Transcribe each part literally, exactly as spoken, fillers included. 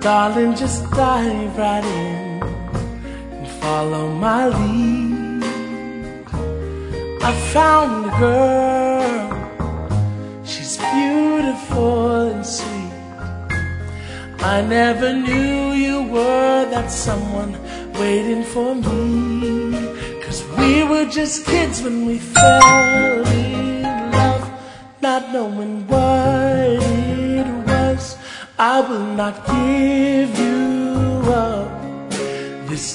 Darling, just dive right in and follow my lead. I found a girl, she's beautiful and sweet. I never knew you were that someone waiting for me. 'Cause we were just kids when we fell in love, not knowing what it was. I will not give you up this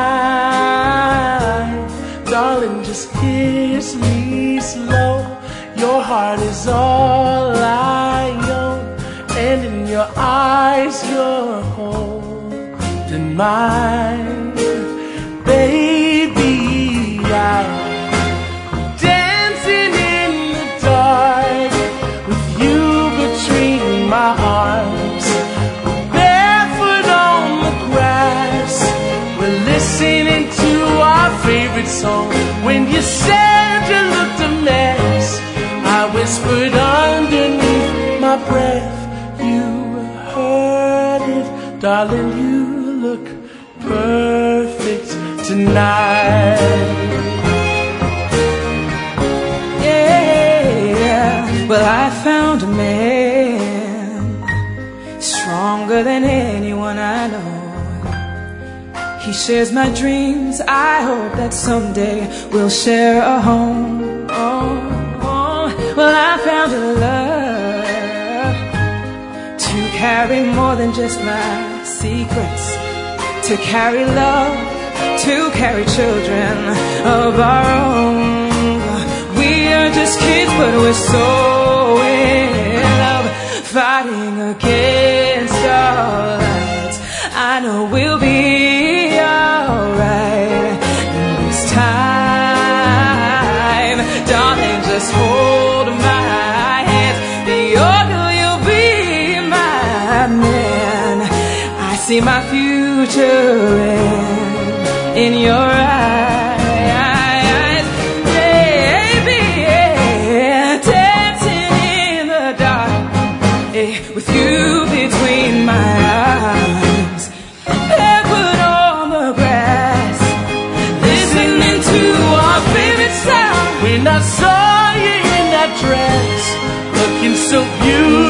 time. Darling, just kiss me slow. Your heart is all I own, and in your eyes you're holding mine. Baby, I'm dancing in the dark with you between my arms, barefoot on the grass. We're listening to our favorite song. When you said you looked a mess, I whispered underneath my breath, you heard it. Darling, you look perfect tonight. Yeah, well, I found a man stronger than anyone I know. He shares my dreams. I hope that someday we'll share a home. Oh, oh. Well, I found a love to carry more than just my secrets, to carry love, to carry children of our own. We are just kids, but we're so in love, fighting against all odds. I know we'll be alright this time. Darling, just hold my hand. You're you'll be my man. I see my future in, in your eyes, baby, yeah. Dancing in the dark, eh, with you between my arms, barefoot on the grass, listening to our favorite sound. When I saw you in that dress, looking so beautiful,